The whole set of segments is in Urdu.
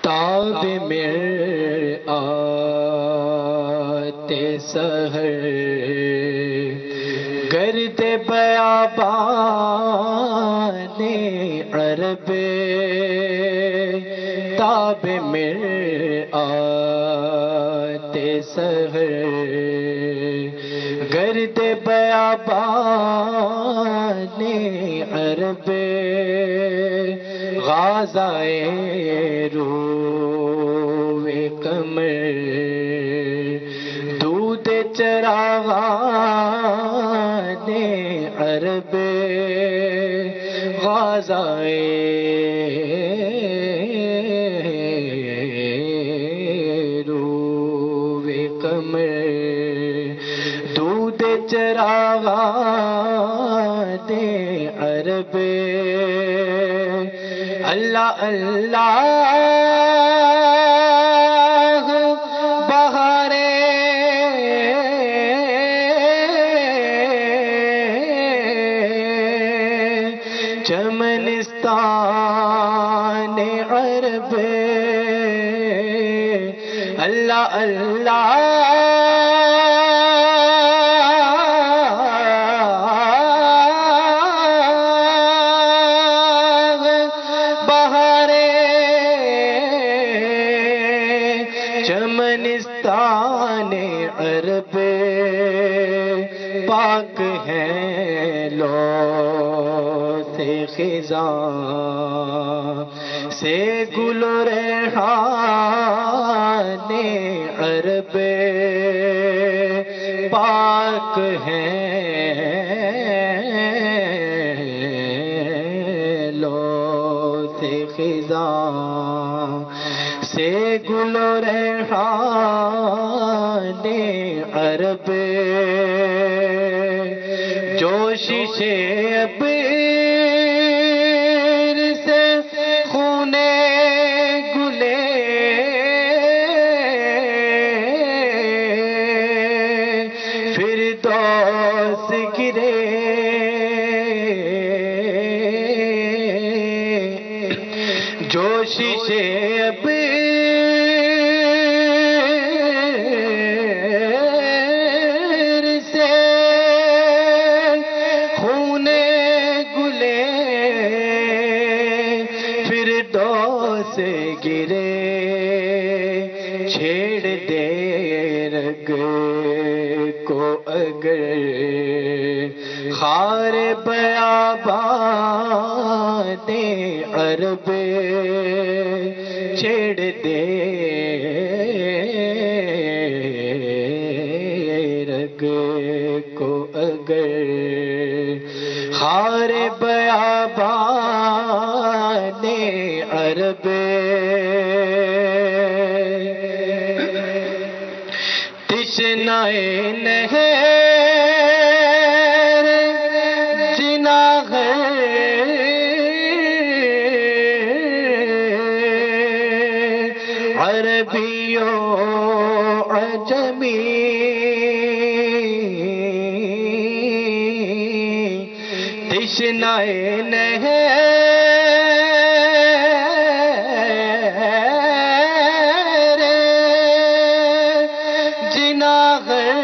تاب مرآت سحر گرد بیابان عرب تاب مرآت سحر گرد بیابان عرب غازائے روح قمر دودھ چراغان عرب غازائے روح قمر دودھ چراغان عرب اللہ اللہ بہارے چمنستان عرب اللہ اللہ چمنستان عرب پاک ہے لو سے خزاں سے گل و ریحان عرب پاک ہے لو سے خزاں سے گل و ریحان عرب جوشش عبیر سے خون گلے فردوس گرے جوشش عبیر سے خون گلے فردوس گرے چھیڑ دے رگ کو اگر خار بیابان عرب چھیڑ دے رگ کو اگر خار بیابان عرب تشنائے نہر جناغر عربیوں عجمی تشنائے نہر جناغر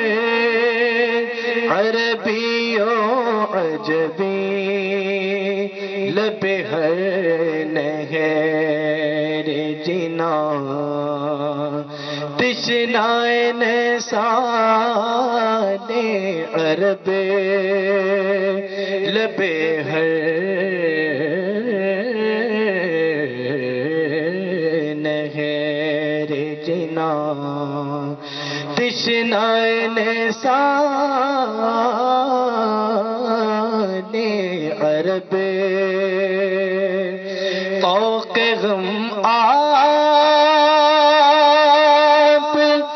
عربیوں عجمی لب ہر نہر جنا تشنائے نسان عرب لب ہر نہر جنا تشنائے نسان عرب طوق غم آپ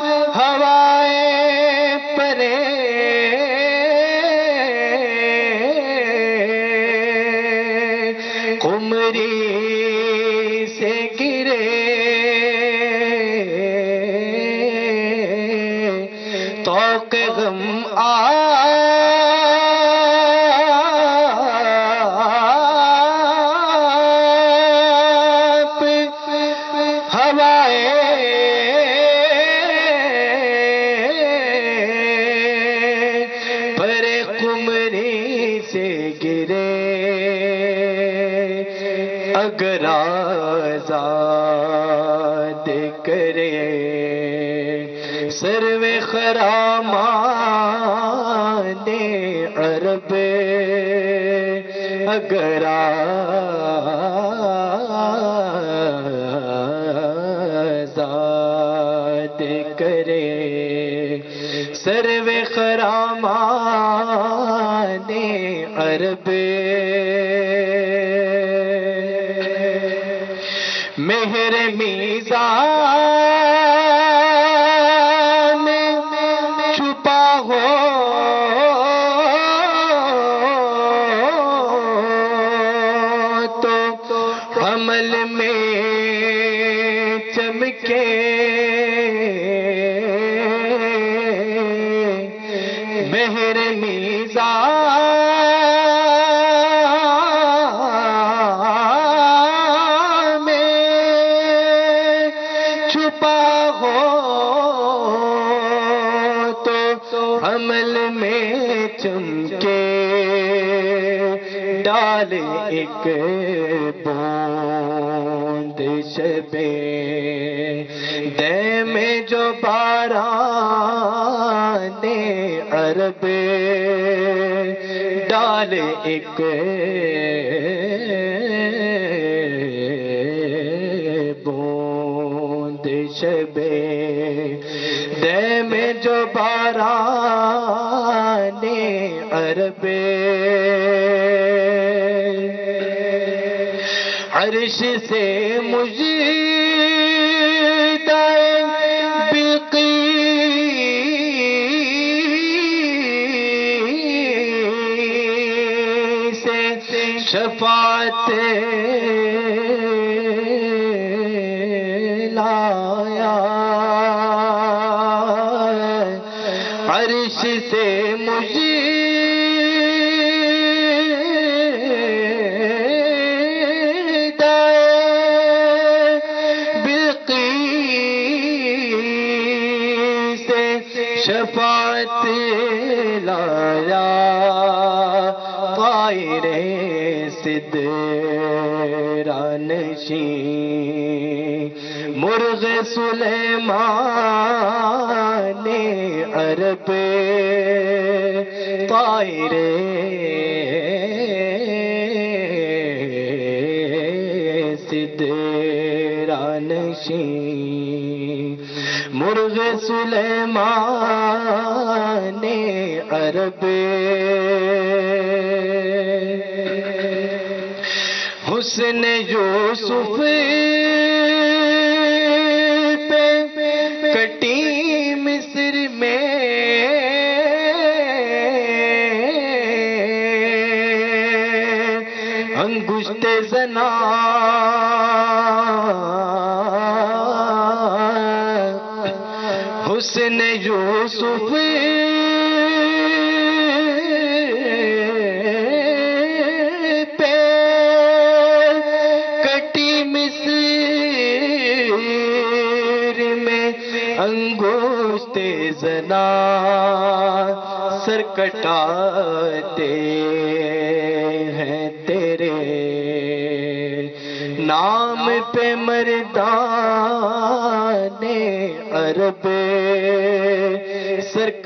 ہوائے پرے قمری سے گرے طوق غم آپ ہلوائے پر قمری سے گرے اگر آزاد کرے سرو خرامان عرب اگر آزاد کرے سرو خرامان عرب مہر میزان چھپا ہو تو حمل میں چمکے مہر میزان میں چھپا ہو تو حمل میں چمکے ڈال ایک بوند شبے دے میں جو باران عرب ڈال ایک بوند شبے دے میں جو باران عرب عرش سے مجدہ بقی سے شفاعت لایا عرش سے شفاعت لایا طائر صدرانشین مرغ سلیمان عرب طائر صدرانشین مرغ سلیمان عرب حسن یوسف پہ کٹی مصر میں انگشت زنا حسن یوسف پہ کٹی مصر میں انگشت زنا سر کٹاتے ہیں تیرے نام پہ مردان عرب سر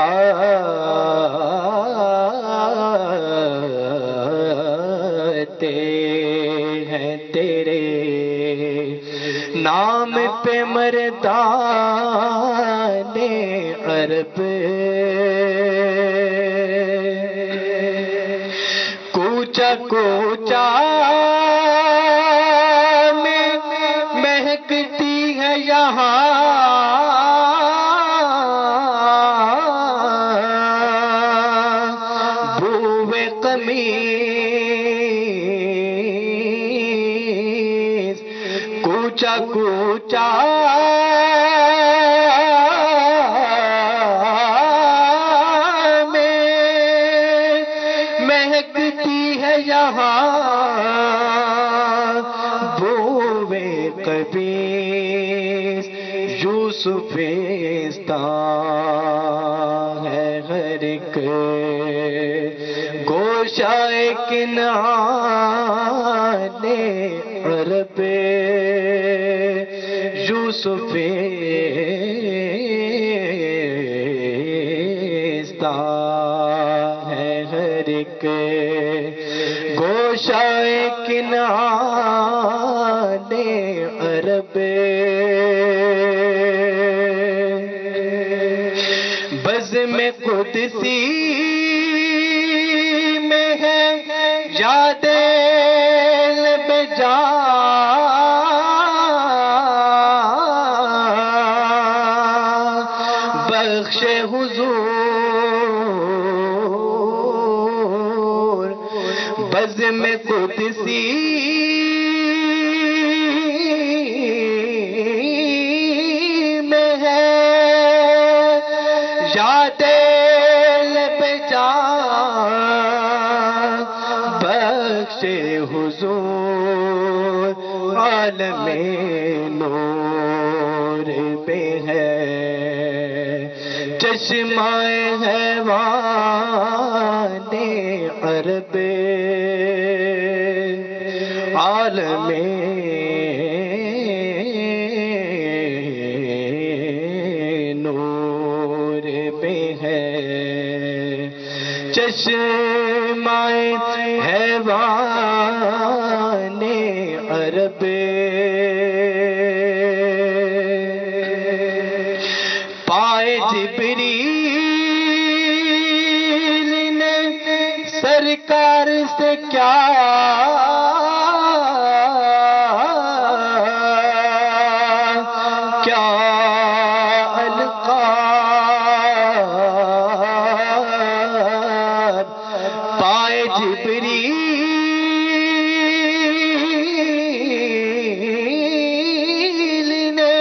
کٹاتے ہیں تیرے نام پہ مردان عرب کوچا کوچا میں مہکتی ہے یہاں بوئے قمیص کوچا کوچا میں مہکتی ہے یہاں بوئے خبیث یوسفستان ہے ہر ایک گوشہ کنعان عرب یوسفستان ہے ہر ایک گوشہ کنعان عرب بزم قدسی میں ہے یاد لب جا بخش حضور بزم قدسی میں ہے یاد لب جا بخش حضور عالم نور پہ ہے چشمہ حیوان عرب عالم نور پہ ہے چشمہ حیوان عرب پائے جبریل نے سرکار سے کیا القاب پائے جبریل نے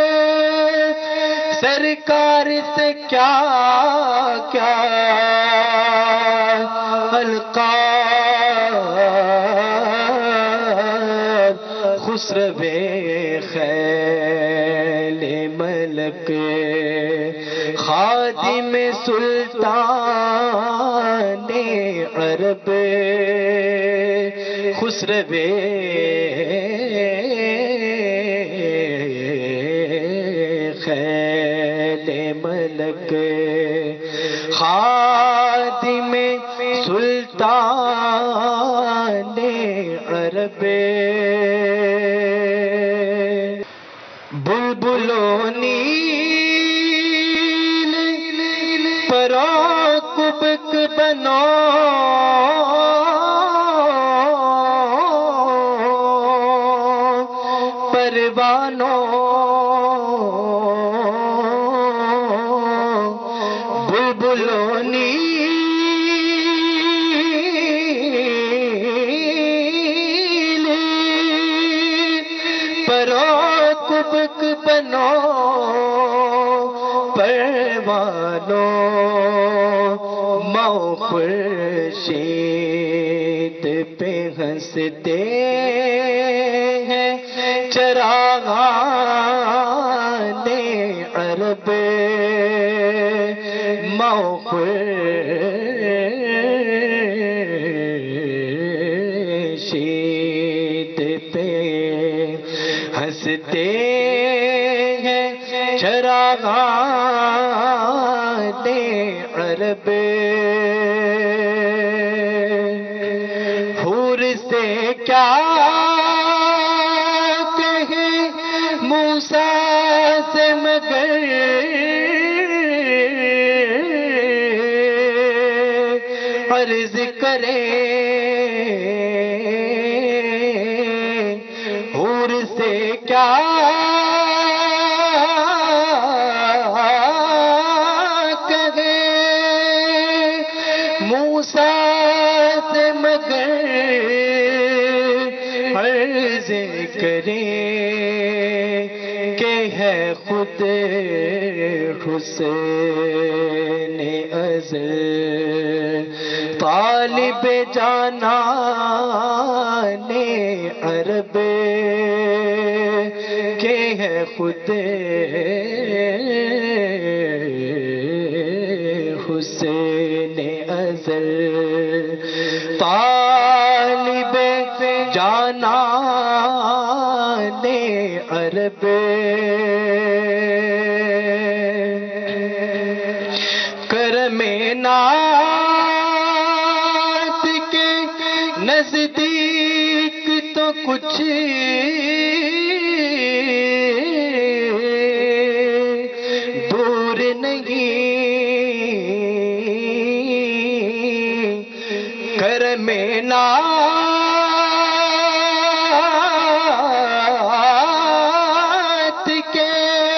سرکار سے کیا القاب خسرو خیل ملک خادم سلطان عرب خسرو خیل ملک خادم سلطان عرب بلبلوں نیل پراکبک بنو پروانوں بلبلوں نیل پراکبک بنو پروانوں خورشید پہ ہنستے ہیں چراغان عرب خورشید پہ ہنستے ہیں چراغان عرب حور سے کیا کہیں موسیٰ سے مگر عرض کرے حور سے کیا موسیٰ سے مگر عرض کرے کہ ہے خود حسین ازل طالب جانان عرب ہے خود حسین ازل طالب جانان عرب کرم نعت کے نزدیک تو کچھ دور نہیں کرم نعت کے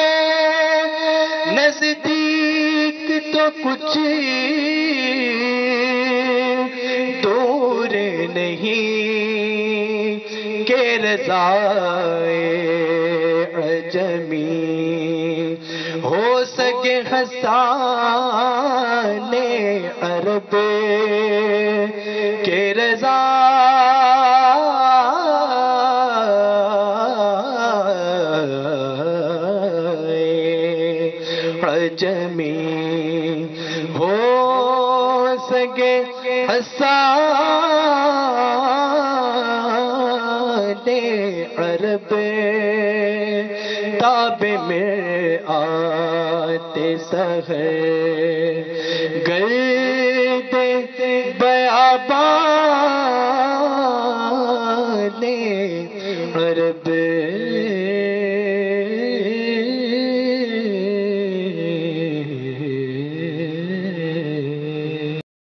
نزدیک تو کچھ دور نہیں کہ رضائے عجمی ہو سکے حسان عرب کہ رضا عجمی ہو سکے حسان عرب تاب میں آتے سحر گرد بیابان